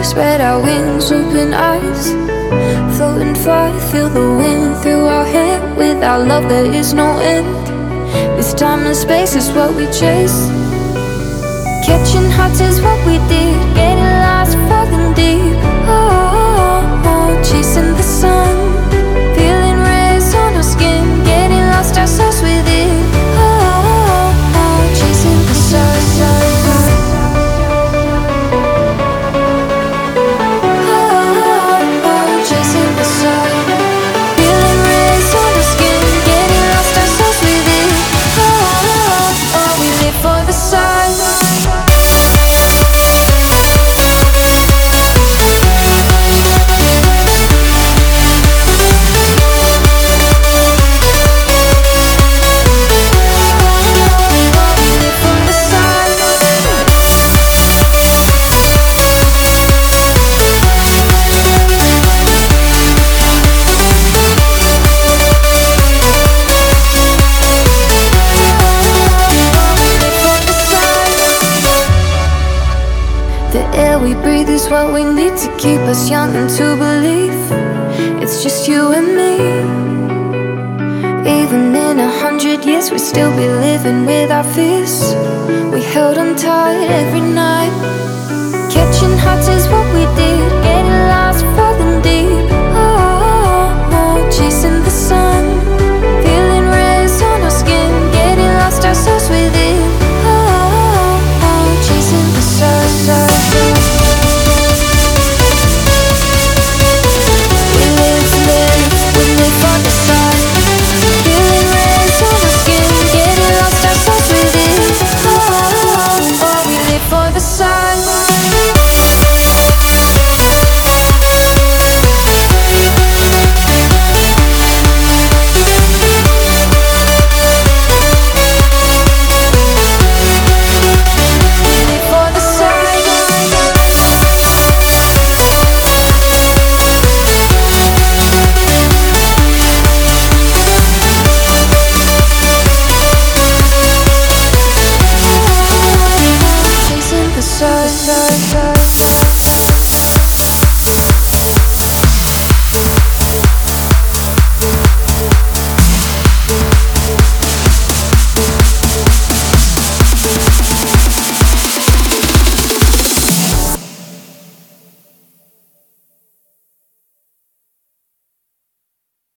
spread our wings, open eyes, floating far, feel the wind through our hair. Without love there is no end. This time and space is what we chase. Catching hearts is what we did, getting lost, falling deep. Oh, chasing the sun, feeling rays on our skin, getting lost ourselves within. Oh, chasing the sun. We breathe is what we need to keep us young and to believe it's just you and me. Even in 100 years we'll still be living with our fears. We held on tight every night. Catching hearts is what we did, getting lost, falling deep.